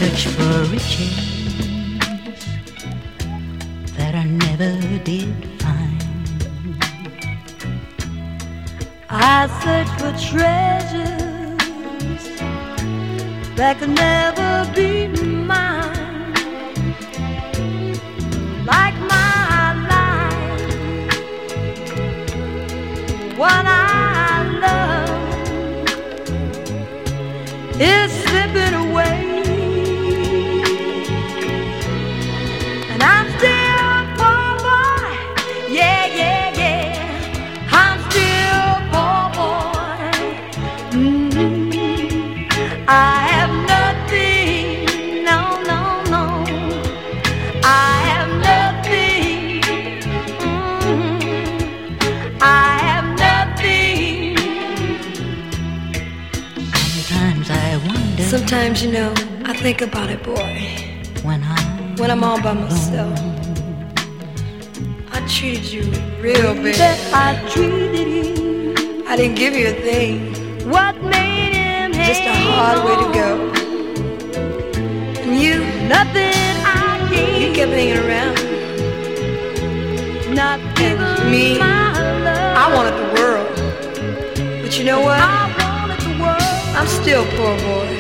search for riches that I never did find. I search for treasures that could never be mine. Like my life, what I love is slipping away. And I'm still a poor boy, yeah, yeah, yeah. I'm still a poor boy. I have nothing, no, no, no. I have nothing. I have nothing. Sometimes I wonder. Sometimes, you know, I think about it, boy. When I'm all by myself, I treated you real bad. I treated you. I didn't give you a thing. What made him Just a hard way to go. And you, nothing I gave. you kept hanging around. Not And even me, my love. I wanted the world. But you know what? I wanted the world. I'm still a poor boy.